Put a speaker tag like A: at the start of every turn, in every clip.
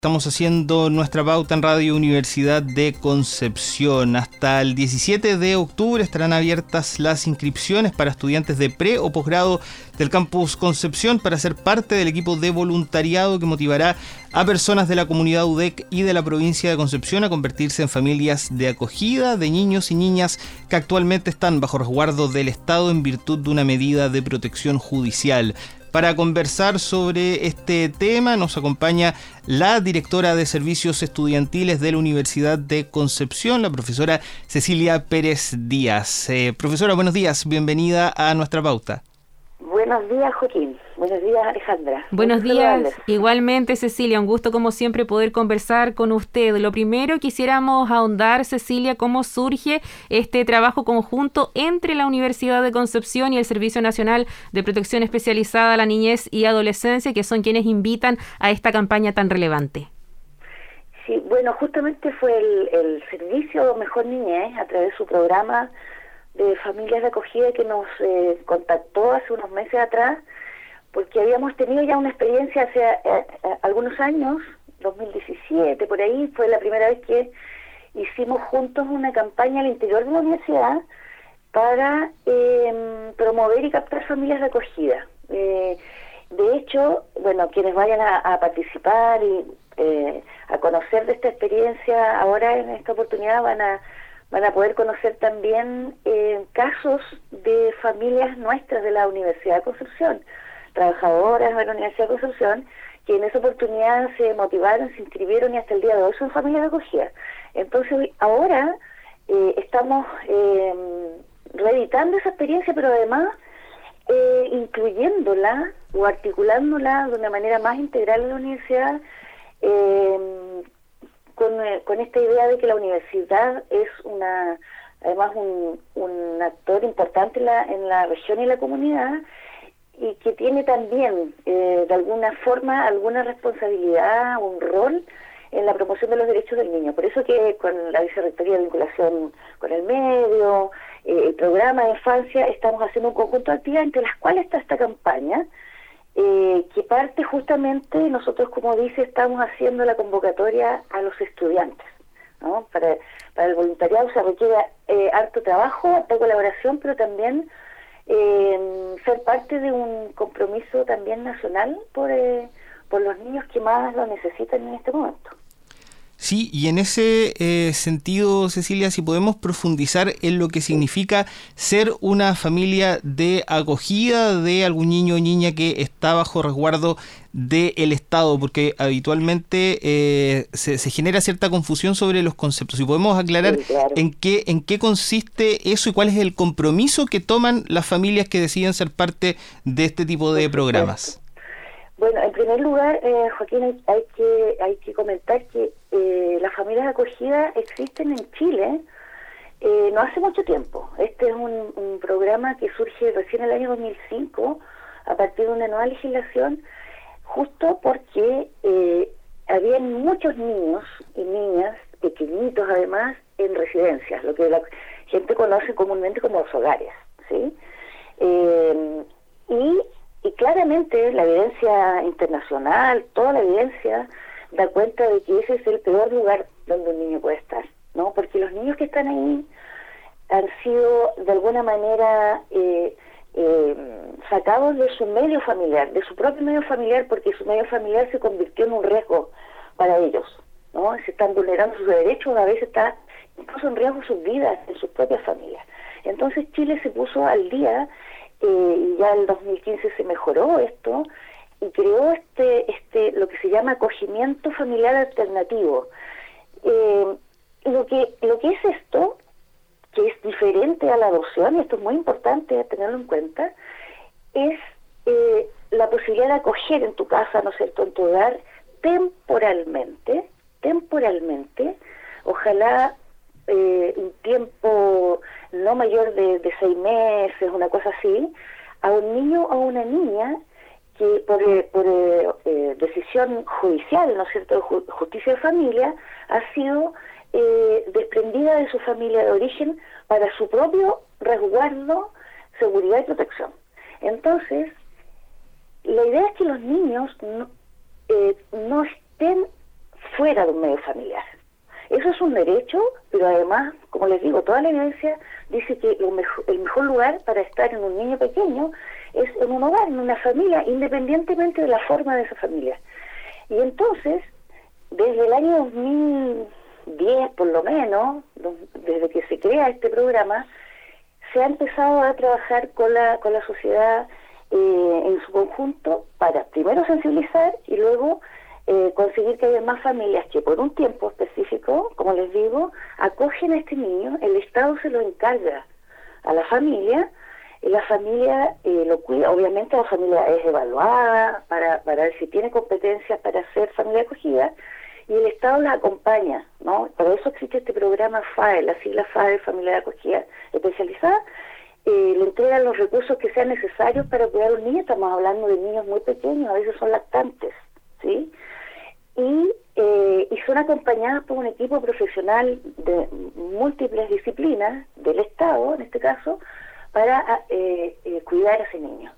A: Estamos haciendo nuestra pauta en Radio Universidad de Concepción. Hasta el 17 de octubre estarán abiertas las inscripciones para estudiantes de pre o posgrado del Campus Concepción para ser parte del equipo de voluntariado que motivará a personas de la comunidad UDEC y de la provincia de Concepción a convertirse en familias de acogida de niños y niñas que actualmente están bajo resguardo del Estado en virtud de una medida de protección judicial. Para conversar sobre este tema nos acompaña la directora de Servicios Estudiantiles de la Universidad de Concepción, la profesora Cecilia Pérez Díaz. Profesora, buenos días, bienvenida a nuestra pauta.
B: Buenos días, Joaquín. Buenos días, Alejandra.
C: Buenos días. Igualmente, Cecilia, un gusto como siempre poder conversar con usted. Lo primero, quisiéramos ahondar, Cecilia, cómo surge este trabajo conjunto entre la Universidad de Concepción y el Servicio Nacional de Protección Especializada a la Niñez y Adolescencia, que son quienes invitan a esta campaña tan relevante.
B: Sí, bueno, justamente fue el Servicio Mejor Niñez, a través de su programa de familias de acogida, que nos contactó hace unos meses atrás, porque habíamos tenido ya una experiencia hace algunos años, 2017, por ahí, fue la primera vez que hicimos juntos una campaña al interior de la universidad para promover y captar familias de acogida. De hecho, bueno, quienes vayan a participar y a conocer de esta experiencia ahora en esta oportunidad van a poder conocer también casos de familias nuestras de la Universidad de Concepción, trabajadoras de la Universidad de Concepción, que en esa oportunidad se motivaron, se inscribieron y hasta el día de hoy son familias de acogida. Entonces ahora estamos reeditando esa experiencia, pero además incluyéndola o articulándola de una manera más integral en la universidad, con esta idea de que la universidad es además un actor importante en la región y la comunidad, y que tiene también de alguna forma alguna responsabilidad o un rol en la promoción de los derechos del niño. Por eso que con la Vicerrectoría de Vinculación con el Medio, el programa de infancia, estamos haciendo un conjunto de actividades, entre las cuales está esta campaña, que parte justamente, nosotros, como dice, estamos haciendo la convocatoria a los estudiantes, ¿no? Para el voluntariado se requiere harto trabajo, harta colaboración, pero también ser parte de un compromiso también nacional por los niños que más lo necesitan en este momento.
A: Sí, y en ese sentido, Cecilia, si podemos profundizar en lo que significa ser una familia de acogida de algún niño o niña que está bajo resguardo del Estado, porque habitualmente se genera cierta confusión sobre los conceptos. Si podemos aclarar, sí, claro, en qué consiste eso y cuál es el compromiso que toman las familias que deciden ser parte de este tipo de programas.
B: Bueno, en primer lugar, Joaquín, hay que comentar que las familias de acogida existen en Chile no hace mucho tiempo. Este es un programa que surge recién en el año 2005 a partir de una nueva legislación, justo porque habían muchos niños y niñas, pequeñitos además, en residencias, lo que la gente conoce comúnmente como los hogares, ¿sí? Y claramente la evidencia internacional, toda la evidencia da cuenta de que ese es el peor lugar donde un niño puede estar, ¿no? Porque los niños que están ahí han sido de alguna manera sacados de su medio familiar, de su propio medio familiar, porque su medio familiar se convirtió en un riesgo para ellos, ¿no? Se están vulnerando sus derechos, a veces está incluso en riesgo sus vidas en sus propias familias. Entonces Chile se puso al día, y ya en 2015 se mejoró esto y creó lo que se llama acogimiento familiar alternativo. Lo que es esto, que es diferente a la adopción, y esto es muy importante tenerlo en cuenta, es la posibilidad de acoger en tu casa, ¿no es cierto?, en tu hogar, temporalmente, ojalá un tiempo no mayor de 6 meses, una cosa así, a un niño o a una niña que por decisión judicial, ¿no es cierto?, justicia de familia, ha sido desprendida de su familia de origen para su propio resguardo, seguridad y protección. Entonces, la idea es que los niños no estén fuera de un medio familiar. Eso es un derecho, pero además, como les digo, toda la evidencia dice que el mejor lugar para estar en un niño pequeño es en un hogar, en una familia, independientemente de la forma de esa familia. Y entonces, desde el año 2010, por lo menos, desde que se crea este programa, se ha empezado a trabajar con la sociedad en su conjunto para primero sensibilizar y luego conseguir que haya más familias que por un tiempo específico, como les digo, acogen a este niño. El Estado se lo encarga a la familia, y la familia lo cuida. Obviamente la familia es evaluada para ver si tiene competencias para ser familia acogida, y el Estado la acompaña, ¿no? Para eso existe este programa FAE, la sigla FAE, Familia de Acogida Especializada. Le entregan los recursos que sean necesarios para cuidar a un niño. Estamos hablando de niños muy pequeños, a veces son lactantes, ¿sí? Y son acompañadas por un equipo profesional de múltiples disciplinas del Estado, en este caso, para cuidar a ese niño.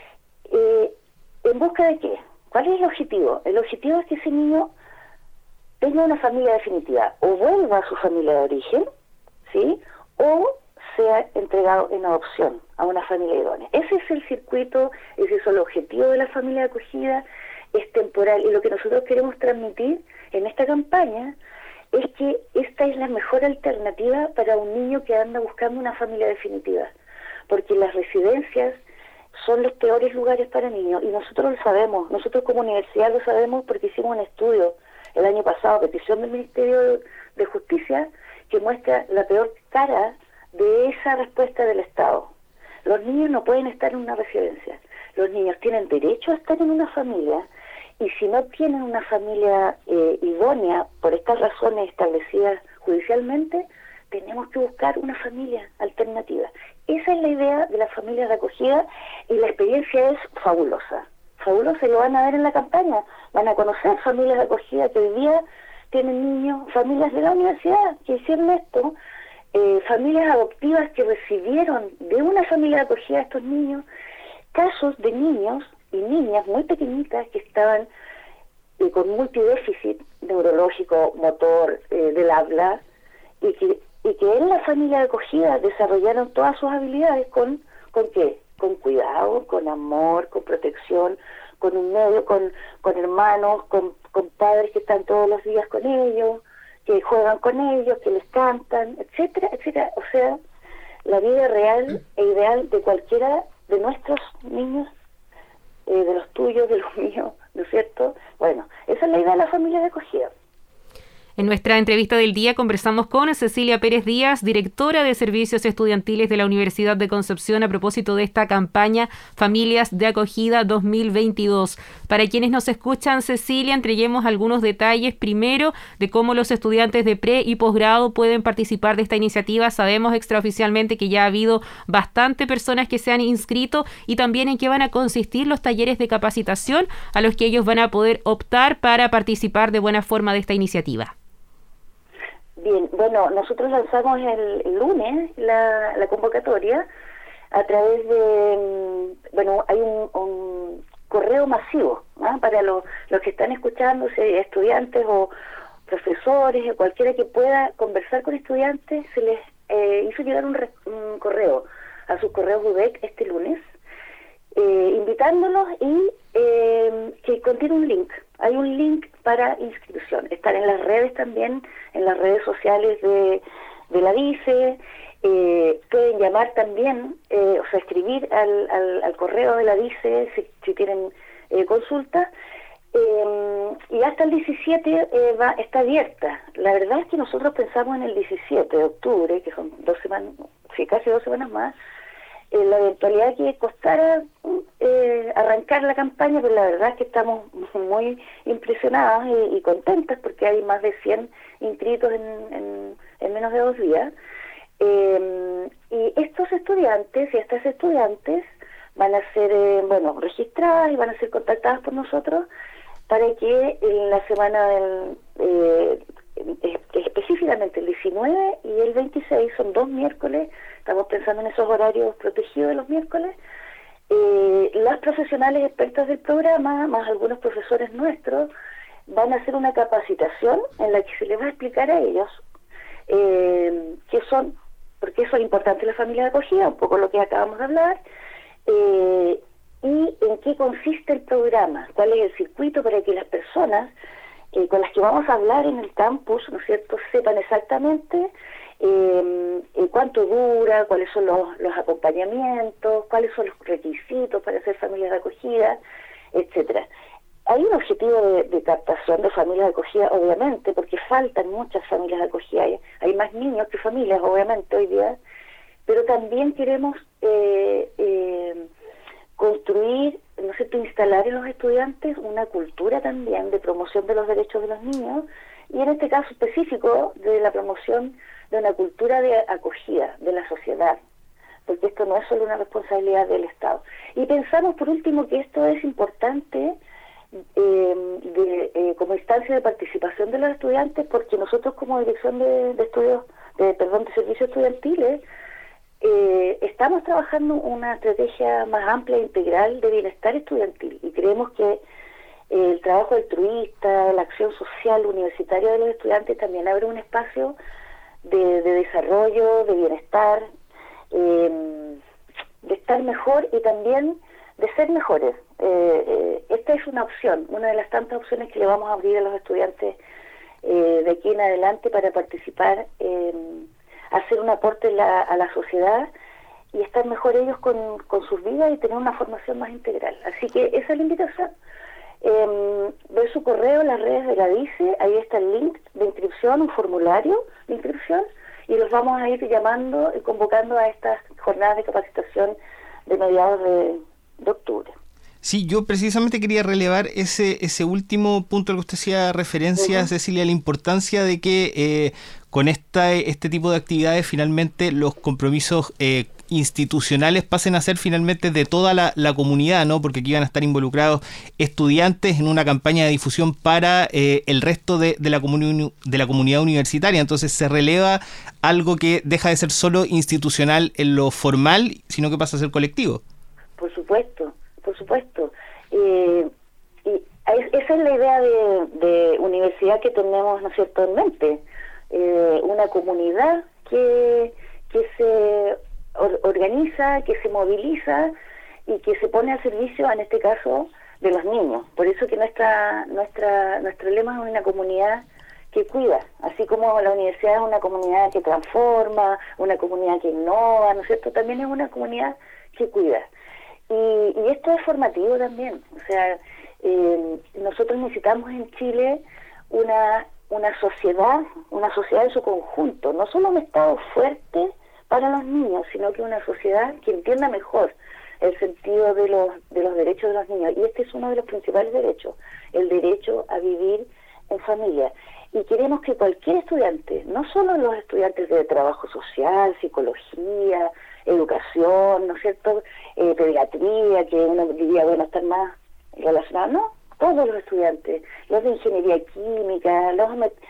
B: ¿En busca de qué? ¿Cuál es el objetivo? El objetivo es que ese niño tenga una familia definitiva, o vuelva a su familia de origen, ¿sí? O sea entregado en adopción a una familia idónea. Ese es el circuito, ese es el objetivo de la familia de acogida, es temporal, y lo que nosotros queremos transmitir en esta campaña es que esta es la mejor alternativa para un niño que anda buscando una familia definitiva, porque las residencias son los peores lugares para niños, y nosotros lo sabemos, nosotros como universidad lo sabemos porque hicimos un estudio el año pasado, petición del Ministerio de Justicia, que muestra la peor cara de esa respuesta del Estado. Los niños no pueden estar en una residencia, los niños tienen derecho a estar en una familia, y si no tienen una familia idónea por estas razones establecidas judicialmente, tenemos que buscar una familia alternativa. Esa es la idea de las familias de acogida, y la experiencia es fabulosa. Fabulosa, y lo van a ver en la campaña. Van a conocer familias de acogida que hoy día tienen niños, familias de la universidad que hicieron esto, familias adoptivas que recibieron de una familia de acogida a estos niños, casos de niños y niñas muy pequeñitas que estaban con multidéficit neurológico, motor, del habla, y que en la familia de acogida desarrollaron todas sus habilidades ¿con qué? Con cuidado, con amor, con protección, con un medio, con hermanos, con padres que están todos los días con ellos, que juegan con ellos, que les cantan, etcétera, etcétera. O sea, la vida real e ideal de cualquiera de nuestros niños, de los tuyos, de los míos, ¿no es cierto? Bueno, esa es la idea de la familia de acogida.
C: En nuestra entrevista del día conversamos con Cecilia Pérez Díaz, directora de Servicios Estudiantiles de la Universidad de Concepción, a propósito de esta campaña Familias de Acogida 2022. Para quienes nos escuchan, Cecilia, entreguemos algunos detalles primero de cómo los estudiantes de pre y posgrado pueden participar de esta iniciativa. Sabemos extraoficialmente que ya ha habido bastante personas que se han inscrito, y también en qué van a consistir los talleres de capacitación a los que ellos van a poder optar para participar de buena forma de esta iniciativa.
B: Bien, bueno, nosotros lanzamos el lunes la convocatoria a través de, hay un correo masivo, ¿no? Para los que están escuchando, estudiantes o profesores o cualquiera que pueda conversar con estudiantes, se les hizo llegar un correo a sus correos UDEC este lunes, invitándolos, y que contiene un link. Hay un link para inscripción. Están en las redes también, en las redes sociales de la DICE. Pueden llamar también, escribir al correo de la DICE si tienen consulta. Y hasta el 17 está abierta. La verdad es que nosotros pensamos en el 17 de octubre, que son 2 semanas, sí, casi 2 semanas más, la eventualidad que costara arrancar la campaña, pero la verdad es que estamos muy impresionadas y contentas porque hay más de 100 inscritos en menos de 2 días. Y estos estudiantes y estas estudiantes van a ser registradas y van a ser contactadas por nosotros para que en la semana específicamente el 19 y el 26, son 2 miércoles, estamos pensando en esos horarios protegidos de los miércoles, las profesionales expertas del programa, más algunos profesores nuestros, van a hacer una capacitación en la que se les va a explicar a ellos qué son, porque eso es importante en la familia de acogida, un poco lo que acabamos de hablar, y en qué consiste el programa, cuál es el circuito para que las personas con las que vamos a hablar en el campus, ¿no es cierto?, sepan exactamente cuánto dura, cuáles son los acompañamientos, cuáles son los requisitos para ser familias de acogida, etcétera. Hay un objetivo de captación de familias de acogida, obviamente, porque faltan muchas familias de acogida. Hay más niños que familias, obviamente, hoy día, pero también queremos construir, ¿no es cierto?, instalar en los estudiantes una cultura también de promoción de los derechos de los niños, y en este caso específico de la promoción de una cultura de acogida de la sociedad, porque esto no es solo una responsabilidad del Estado. Y pensamos, por último, que esto es importante como instancia de participación de los estudiantes, porque nosotros como Dirección de Servicios Estudiantiles estamos trabajando una estrategia más amplia e integral de bienestar estudiantil, y creemos que el trabajo altruista, la acción social universitaria de los estudiantes también abre un espacio de desarrollo, de bienestar, de estar mejor y también de ser mejores. Esta es una opción, una de las tantas opciones que le vamos a abrir a los estudiantes de aquí en adelante para participar, hacer un aporte a la sociedad y estar mejor ellos con sus vidas y tener una formación más integral. Así que esa es la invitación. Ver su correo en las redes de la DICE, ahí está el link de inscripción, un formulario de inscripción, y los vamos a ir llamando y convocando a estas jornadas de capacitación de mediados de octubre.
A: Sí, yo precisamente quería relevar ese último punto al que usted hacía referencia, Cecilia, la importancia de que con este tipo de actividades finalmente los compromisos institucionales pasen a ser finalmente de toda la comunidad, ¿no? Porque aquí van a estar involucrados estudiantes en una campaña de difusión para el resto de la comunidad universitaria. Entonces se releva algo que deja de ser solo institucional en lo formal, sino que pasa a ser colectivo.
B: Por supuesto. Y esa es la idea de universidad que tenemos, ¿no es cierto?, en mente. Una comunidad que se organiza, que se moviliza y que se pone al servicio, en este caso, de los niños. Por eso que nuestro lema es una comunidad que cuida, así como la universidad es una comunidad que transforma, una comunidad que innova, ¿no es cierto?, también es una comunidad que cuida. Y esto es formativo también, o sea, nosotros necesitamos en Chile una sociedad en su conjunto, no solo un Estado fuerte para los niños, sino que una sociedad que entienda mejor el sentido de los derechos de los niños, y este es uno de los principales derechos, el derecho a vivir en familia. Y queremos que cualquier estudiante, no solo los estudiantes de trabajo social, psicología, educación, ¿no es cierto?, pediatría, que uno diría, bueno, estar más relacionados, no, todos los estudiantes, los de ingeniería química, los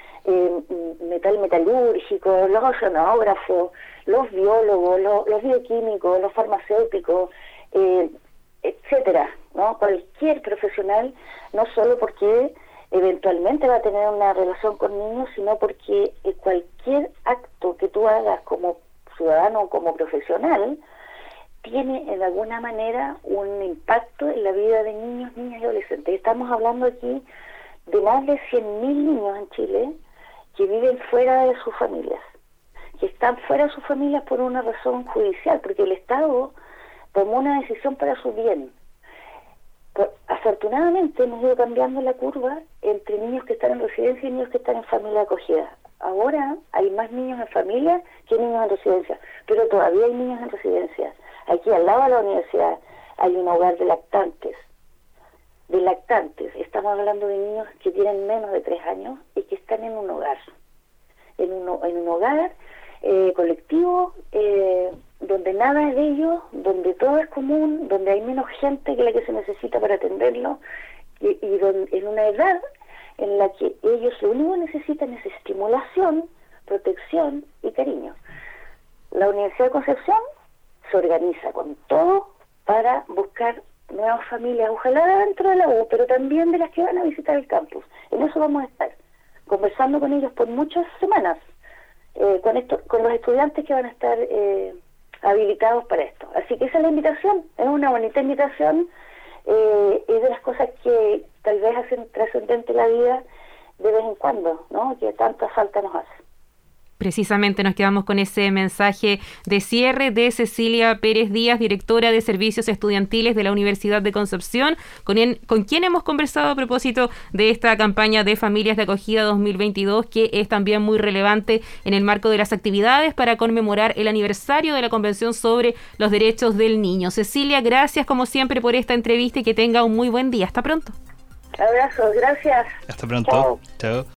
B: metalúrgicos, los oceanógrafos, los biólogos, los bioquímicos, los farmacéuticos, etcétera, ¿no? Cualquier profesional, no solo porque eventualmente va a tener una relación con niños, sino porque cualquier acto que tú hagas como ciudadano o como profesional tiene en alguna manera un impacto en la vida de niños, niñas y adolescentes. Estamos hablando aquí de más de 100.000 niños en Chile que viven fuera de sus familias, que están fuera de sus familias por una razón judicial, porque el Estado tomó una decisión para su bien. Afortunadamente hemos ido cambiando la curva entre niños que están en residencia y niños que están en familia acogida. Ahora hay más niños en familia que niños en residencia, pero todavía hay niños en residencia. Aquí al lado de la universidad hay un hogar de lactantes. Estamos hablando de niños que tienen menos de 3 años y que están en un hogar. En un hogar colectivo, donde nada es de ellos, donde todo es común, donde hay menos gente que la que se necesita para atenderlo, y en una edad en la que ellos lo único que necesitan es estimulación, protección y cariño. La Universidad de Concepción se organiza con todo para buscar nuevas familias, ojalá dentro de la U, pero también de las que van a visitar el campus. En eso vamos a estar, conversando con ellos por muchas semanas, con los estudiantes que van a estar habilitados para esto. Así que esa es la invitación, es una bonita invitación, es de las cosas que tal vez hacen trascendente la vida de vez en cuando, ¿no? Que tanta falta nos hace.
C: Precisamente nos quedamos con ese mensaje de cierre de Cecilia Pérez Díaz, directora de Servicios Estudiantiles de la Universidad de Concepción, con quien hemos conversado a propósito de esta campaña de Familias de Acogida 2022, que es también muy relevante en el marco de las actividades para conmemorar el aniversario de la Convención sobre los Derechos del Niño. Cecilia, gracias como siempre por esta entrevista y que tenga un muy buen día. Hasta pronto.
B: Abrazos, gracias.
A: Hasta pronto. Chao.